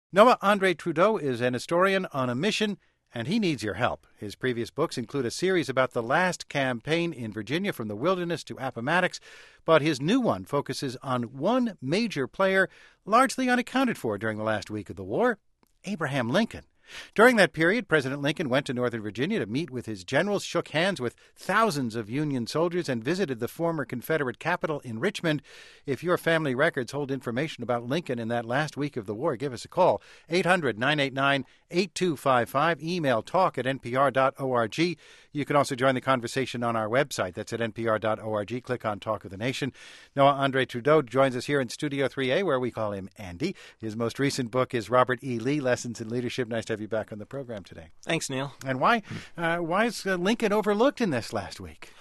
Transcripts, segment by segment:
Noah Andre Trudeau is an historian on a mission, and he needs your help. His previous books include a series about the last campaign in Virginia from the wilderness to Appomattox, but his new one focuses on one major player largely unaccounted for during the last week of the war, Abraham Lincoln. During that period, President Lincoln went to Northern Virginia to meet with his generals, shook hands with thousands of Union soldiers, and visited the former Confederate capital in Richmond. If your family records hold information about Lincoln in that last week of the war, give us a call, 800-989-8255. Email talk@npr.org. You can also join the conversation on our website. That's at npr.org. Click on Talk of the Nation. Noah Andre Trudeau joins us here in Studio 3A, where we call him Andy. His most recent book is Robert E. Lee, Lessons in Leadership. Nice to have you back on the program today. Thanks, Neil. And why is Lincoln overlooked in this last week?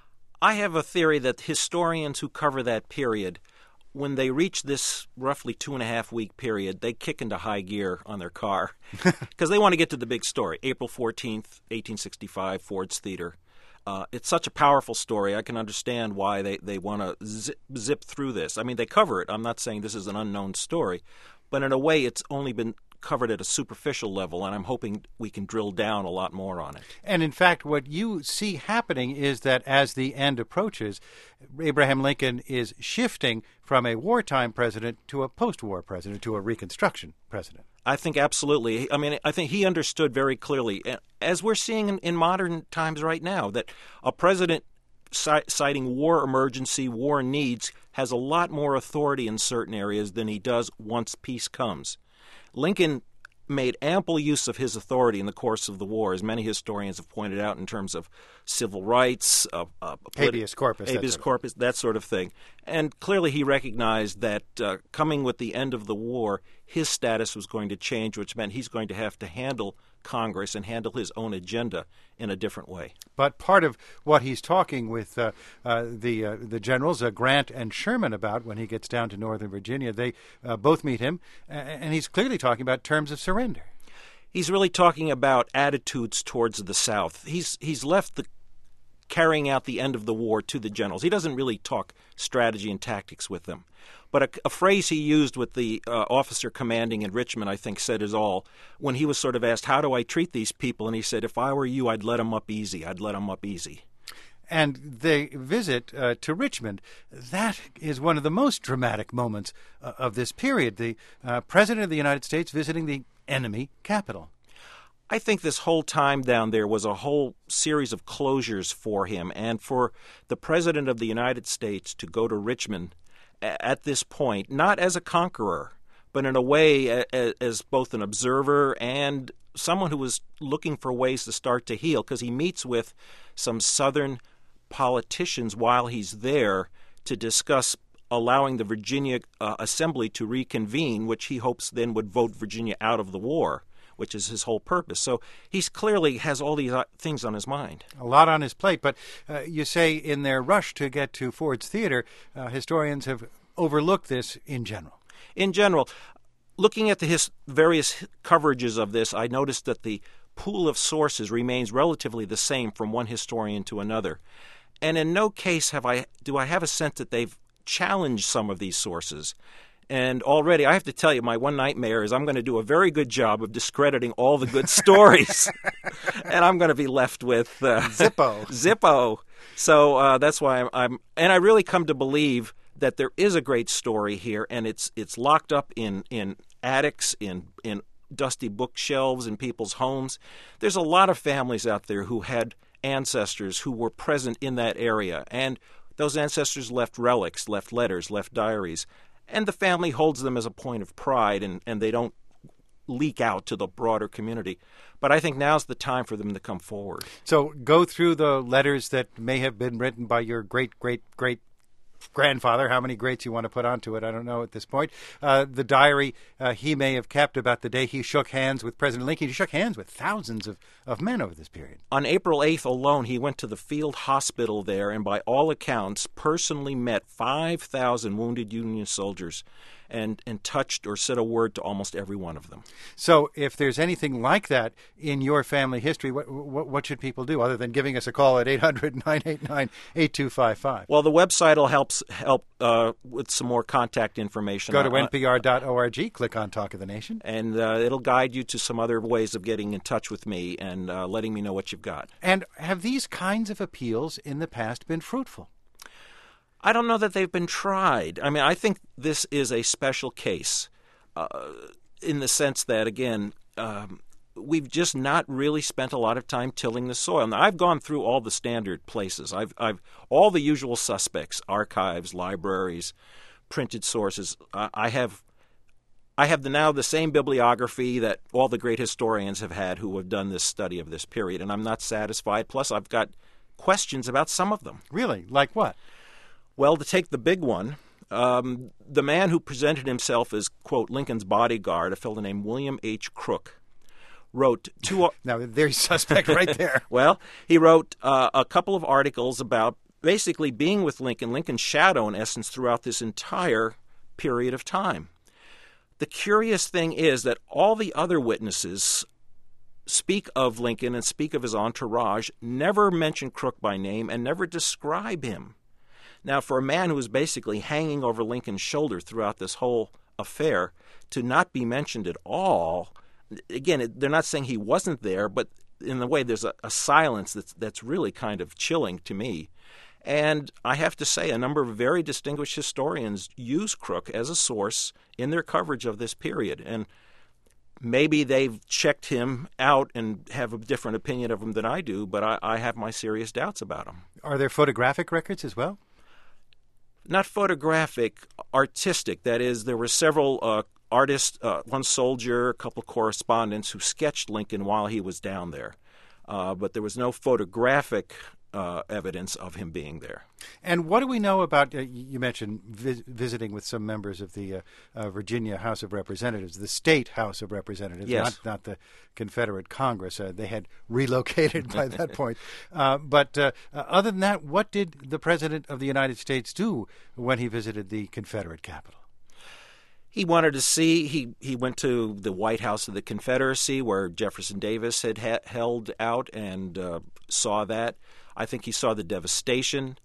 I have a theory that historians who cover that period, when they reach this roughly 2.5-week period, they kick into high gear on their car because they want to get to the big story. April 14th, 1865, Ford's Theater. It's such a powerful story. I can understand why they want to zip through this. I mean, they cover it. I'm not saying this is an unknown story, but in a way it's only been covered at a superficial level, and I'm hoping we can drill down a lot more on it. And in fact, what you see happening is that as the end approaches, Abraham Lincoln is shifting from a wartime president to a post-war president, to a Reconstruction president. I think absolutely. I mean, I think he understood very clearly, as we're seeing in modern times right now, that a president citing war emergency, war needs, has a lot more authority in certain areas than he does once peace comes. Lincoln made ample use of his authority in the course of the war, as many historians have pointed out, in terms of civil rights, habeas corpus, that sort of thing. And clearly he recognized that coming with the end of the war, his status was going to change, which meant he's going to have to handle Congress and handle his own agenda in a different way. But part of what he's talking with the generals, Grant and Sherman, about when he gets down to Northern Virginia, they both meet him, and he's clearly talking about terms of surrender. He's really talking about attitudes towards the South. He's left the carrying out the end of the war to the generals. He doesn't really talk strategy and tactics with them. But a phrase he used with the officer commanding in Richmond, I think, said it all. When he was sort of asked, how do I treat these people? And he said, if I were you, I'd let them up easy. I'd let them up easy. And the visit to Richmond, that is one of the most dramatic moments of this period. The President of the United States visiting the enemy capital. I think this whole time down there was a whole series of closures for him. And for the President of the United States to go to Richmond at this point, not as a conqueror, but in a way as both an observer and someone who was looking for ways to start to heal, because he meets with some Southern politicians while he's there to discuss allowing the Virginia Assembly to reconvene, which he hopes then would vote Virginia out of the war, which is his whole purpose. So he's clearly has all these things on his mind. A lot on his plate, but you say in their rush to get to Ford's Theater, historians have overlooked this in general. In general, looking at the various coverages of this, I noticed that the pool of sources remains relatively the same from one historian to another. And in no case do I have a sense that they've challenged some of these sources. And already, I have to tell you, my one nightmare is I'm going to do a very good job of discrediting all the good stories. And I'm going to be left with Zippo. So that's why and I really come to believe that there is a great story here, and it's locked up in attics, in dusty bookshelves in people's homes. There's a lot of families out there who had ancestors who were present in that area, and those ancestors left relics, left letters, left diaries. And the family holds them as a point of pride, and they don't leak out to the broader community. But I think now's the time for them to come forward. So go through the letters that may have been written by your great-great-great-grandfather. How many greats you want to put onto it, I don't know at this point. The diary he may have kept about the day he shook hands with President Lincoln. He shook hands with thousands of men over this period. On April 8th alone, he went to the field hospital there and by all accounts personally met 5,000 wounded Union soldiers and touched or said a word to almost every one of them. So if there's anything like that in your family history, what should people do other than giving us a call at 800-989-8255? Well, the website will help with some more contact information. Go to npr.org, click on Talk of the Nation. And it'll guide you to some other ways of getting in touch with me and letting me know what you've got. And have these kinds of appeals in the past been fruitful? I don't know that they've been tried. I mean, I think this is a special case in the sense that, again, we've just not really spent a lot of time tilling the soil. Now, I've gone through all the standard places. I've all the usual suspects: archives, libraries, printed sources. I have now the same bibliography that all the great historians have had who have done this study of this period, and I'm not satisfied. Plus, I've got questions about some of them. Really? Like what? Well, to take the big one, the man who presented himself as, quote, Lincoln's bodyguard, a fellow named William H. Crook, wrote two... Now, there's suspect right there. Well, he wrote a couple of articles about basically being with Lincoln, Lincoln's shadow, in essence, throughout this entire period of time. The curious thing is that all the other witnesses speak of Lincoln and speak of his entourage, never mention Crook by name, and never describe him. Now, for a man who was basically hanging over Lincoln's shoulder throughout this whole affair, to not be mentioned at all, again, they're not saying he wasn't there, but in a way there's a silence that's really kind of chilling to me. And I have to say, a number of very distinguished historians use Crook as a source in their coverage of this period. And maybe they've checked him out and have a different opinion of him than I do, but I have my serious doubts about him. Are there photographic records as well? Not photographic, artistic. That is, there were several artists, one soldier, a couple of correspondents who sketched Lincoln while he was down there. But there was no photographic evidence of him being there. And what do we know about, you mentioned visiting with some members of the Virginia House of Representatives, the state House of Representatives, yes. not the Confederate Congress. They had relocated by that point. But other than that, what did the President of the United States do when he visited the Confederate capital? He wanted to see, he went to the White House of the Confederacy where Jefferson Davis had held out and saw that. I think he saw the devastation.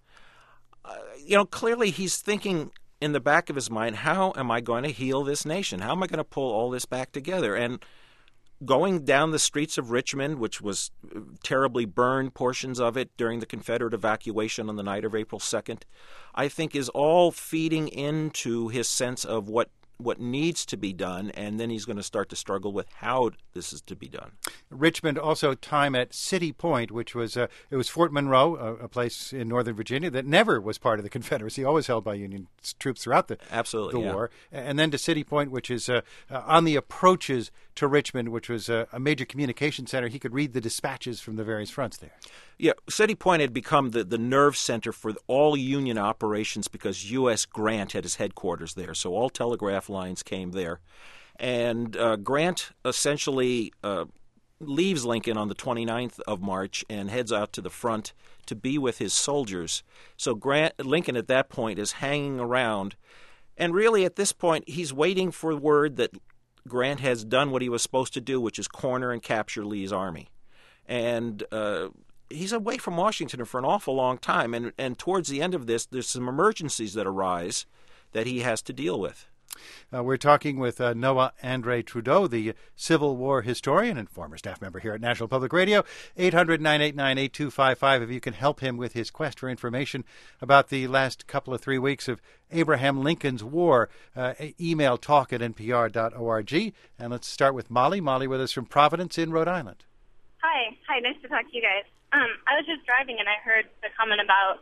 Clearly he's thinking in the back of his mind, how am I going to heal this nation? How am I going to pull all this back together? And going down the streets of Richmond, which was terribly burned, portions of it during the Confederate evacuation on the night of April 2nd, I think is all feeding into his sense of what needs to be done, and then he's going to start to struggle with how this is to be done. Richmond, also time at City Point, which was it was Fort Monroe, a place in Northern Virginia that never was part of the Confederacy, always held by Union troops throughout the war. And then to City Point, which is on the approaches to Richmond, which was a major communication center. He could read the dispatches from the various fronts there. Yeah, City Point had become the nerve center for all Union operations because U.S. Grant had his headquarters there, so all telegraph lines came there. And Grant essentially leaves Lincoln on the 29th of March and heads out to the front to be with his soldiers. So Lincoln at that point is hanging around, and really at this point he's waiting for word that Grant has done what he was supposed to do, which is corner and capture Lee's army. And he's away from Washington for an awful long time, and towards the end of this, there's some emergencies that arise that he has to deal with. We're talking with Noah Andre Trudeau, the Civil War historian and former staff member here at National Public Radio. 800-989-8255 if you can help him with his quest for information about the last couple of 3 weeks of Abraham Lincoln's War. Email talk@npr.org. And let's start with Molly. Molly with us from Providence in Rhode Island. Hi, nice to talk to you guys. I was just driving and I heard the comment about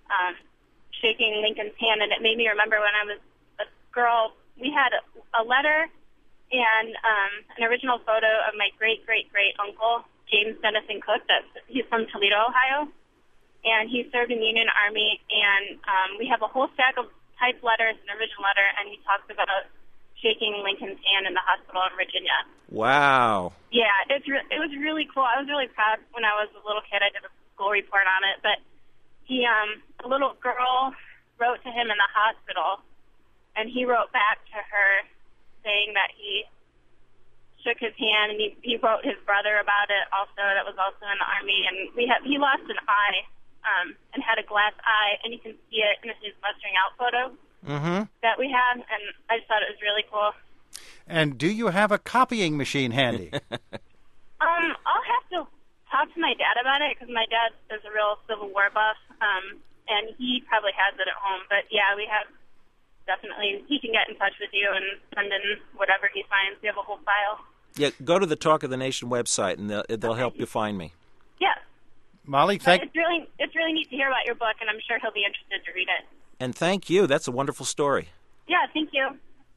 shaking Lincoln's hand, and it made me remember when I was a girl, we had a letter and an original photo of my great-great-great-uncle, James Dennison Cook. He's from Toledo, Ohio, and he served in the Union Army, and we have a whole stack of typed letters, an original letter, and he talks about shaking Lincoln's hand in the hospital in Virginia. Wow. Yeah, it was really cool. I was really proud when I was a little kid. I did a school report on it, but a little girl wrote to him in the hospital, and he wrote back to her saying that he shook his hand, and he wrote his brother about it also, that was also in the Army, and he lost an eye and had a glass eye, and you can see it in his mustering out photo that we have, and I just thought it was really cool. And do you have a copying machine handy? I'll have to talk to my dad about it, because my dad is a real Civil War buff, and he probably has it at home. But yeah, we have definitely. He can get in touch with you and send in whatever he finds. We have a whole file. Yeah, go to the Talk of the Nation website, and they'll help you find me. Yeah. Molly, It's really neat to hear about your book, and I'm sure he'll be interested to read it. And thank you. That's a wonderful story. Yeah, thank you.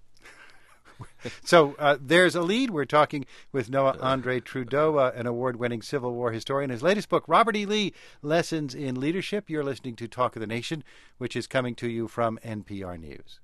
So there's a lead. We're talking with Noah Andre Trudeau, an award-winning Civil War historian. His latest book, Robert E. Lee, Lessons in Leadership. You're listening to Talk of the Nation, which is coming to you from NPR News.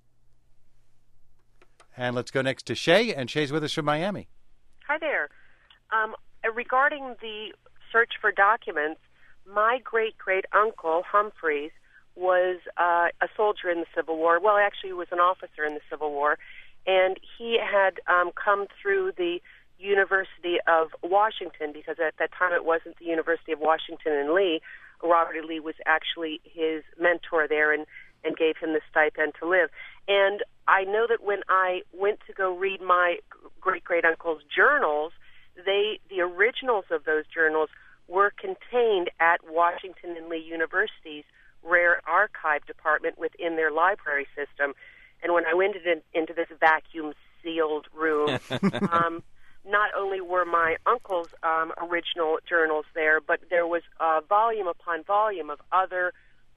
And let's go next to Shay, and Shay's with us from Miami. Hi there. Regarding the search for documents, my great-great-uncle, Humphreys, was a soldier in the Civil War. Well, actually, he was an officer in the Civil War. And he had come through the University of Washington, because at that time it wasn't the University of Washington and Lee. Robert E. Lee was actually his mentor there and gave him the stipend to live. And I know that when I went to go read my great-great-uncle's journals, the originals of those journals were contained at Washington and Lee University's Rare Archive Department within their library system. And when I went into this vacuum-sealed room, not only were my uncle's original journals there, but there was volume upon volume of other,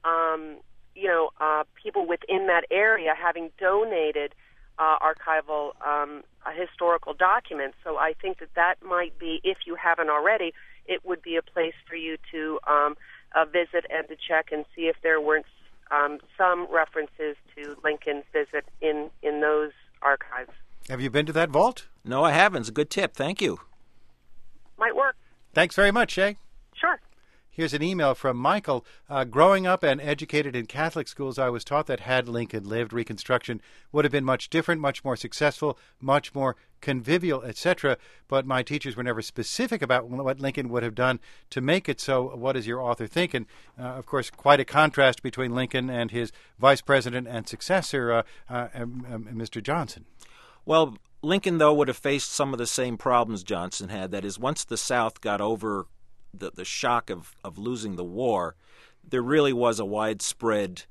people within that area having donated archival historical documents. So I think that might be, if you haven't already, it would be a place for you to visit and to check and see if there weren't some references to Lincoln's visit in those archives. Have you been to that vault? No, I haven't. It's a good tip. Thank you. Might work. Thanks very much, Shay. Sure. Here's an email from Michael. Growing up and educated in Catholic schools, I was taught that had Lincoln lived, Reconstruction would have been much different, much more successful, much more convivial, etc. But my teachers were never specific about what Lincoln would have done to make it so. What does your author think? And, of course, quite a contrast between Lincoln and his vice president and successor, Mr. Johnson. Well, Lincoln, though, would have faced some of the same problems Johnson had. That is, once the South got over the shock of losing the war, there really was a widespread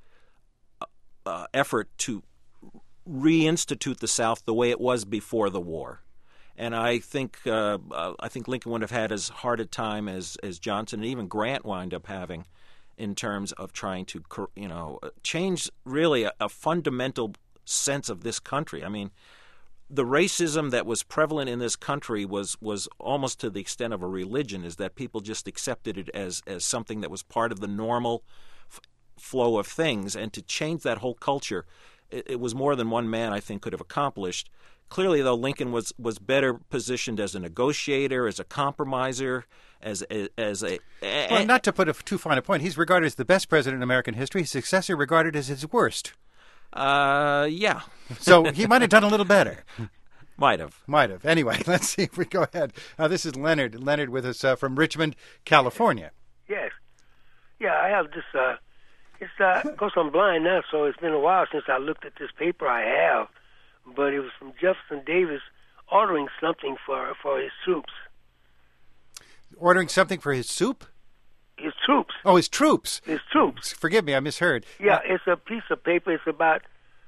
effort to reinstitute the South the way it was before the war. And I think Lincoln would have had as hard a time as Johnson and even Grant wound up having in terms of trying to change really a fundamental sense of this country. I mean, the racism that was prevalent in this country was almost to the extent of a religion, is that people just accepted it as something that was part of the normal flow of things. And to change that whole culture, it was more than one man, I think, could have accomplished. Clearly, though, Lincoln was better positioned as a negotiator, as a compromiser, as a well, not to put too fine a point, he's regarded as the best president in American history. His successor regarded as his worst. Yeah. So he might have done a little better. Might have. Anyway, let's see if we go ahead. This is Leonard. Leonard with us from Richmond, California. Yes. Yeah, I have this, of course I'm blind now, so it's been a while since I looked at this paper I have, but it was from Jefferson Davis ordering something for his troops. Ordering something for his soup? His troops. Oh, his troops. His troops. Forgive me, I misheard. Yeah, it's a piece of paper. It's about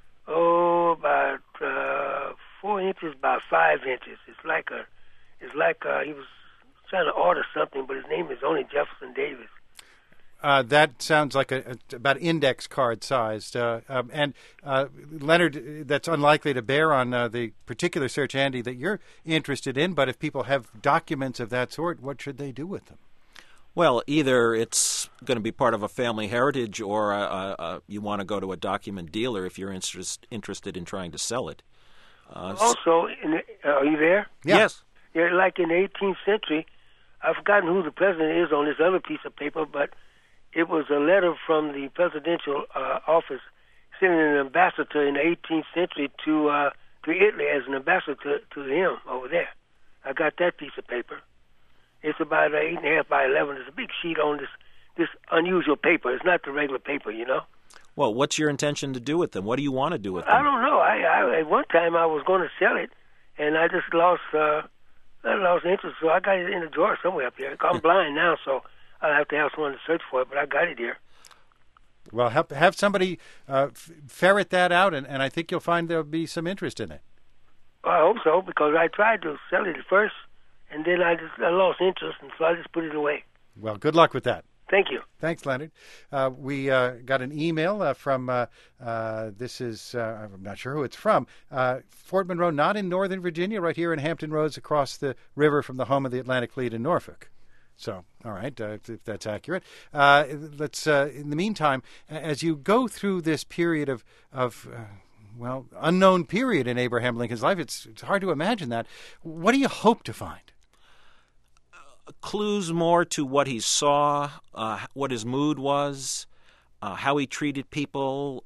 4 inches by 5 inches. It's like he was trying to order something, but his name is only Jefferson Davis. That sounds like about index card sized. And Leonard, that's unlikely to bear on the particular search, Andy, that you're interested in. But if people have documents of that sort, what should they do with them? Well, either it's going to be part of a family heritage, or you want to go to a document dealer if you're interested in trying to sell it. Also, are you there? Yeah. Yes. Yeah, like in the 18th century, I've forgotten who the president is on this other piece of paper, but it was a letter from the presidential office sending an ambassador in the 18th century to Italy as an ambassador to him over there. I got that piece of paper. It's about 8.5 by 11. It's a big sheet on this unusual paper. It's not the regular paper, you know. Well, what's your intention to do with them? What do you want to do with them? I don't know. I at one time I was going to sell it, and I just lost interest. So I got it in the drawer somewhere up here. I'm blind now, so I'll have to have someone to search for it. But I got it here. Well, have somebody ferret that out, and I think you'll find there'll be some interest in it. Well, I hope so, because I tried to sell it at first, and then I lost interest, and so I just put it away. Well, good luck with that. Thank you. Thanks, Leonard. We got an email from, this is, I'm not sure who it's from, Fort Monroe, not in Northern Virginia, right here in Hampton Roads across the river from the home of the Atlantic Fleet in Norfolk. So, all right, if that's accurate. Let's, in the meantime, as you go through this period of unknown period in Abraham Lincoln's life, it's hard to imagine that. What do you hope to find? Clues more to what he saw, what his mood was, how he treated people,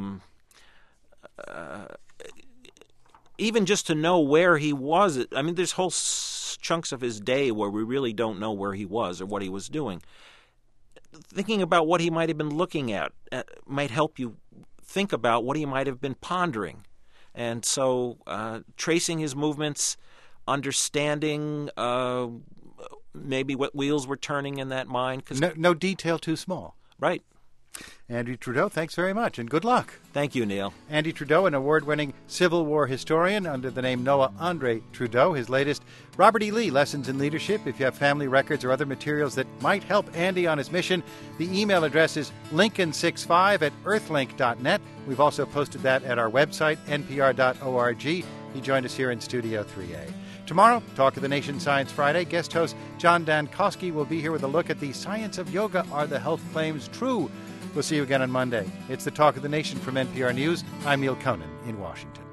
even just to know where he was. I mean, there's whole chunks of his day where we really don't know where he was or what he was doing. Thinking about what he might have been looking at might help you think about what he might have been pondering. And so tracing his movements, understanding maybe what wheels were turning in that mind. No detail too small. Right. Andy Trudeau, thanks very much, and good luck. Thank you, Neil. Andy Trudeau, an award-winning Civil War historian under the name Noah Andre Trudeau. His latest, Robert E. Lee, Lessons in Leadership. If you have family records or other materials that might help Andy on his mission, the email address is lincoln65@earthlink.net. We've also posted that at our website, npr.org. He joined us here in Studio 3A. Tomorrow, Talk of the Nation Science Friday. Guest host John Dankosky will be here with a look at the science of yoga. Are the health claims true? We'll see you again on Monday. It's the Talk of the Nation from NPR News. I'm Neil Conan in Washington.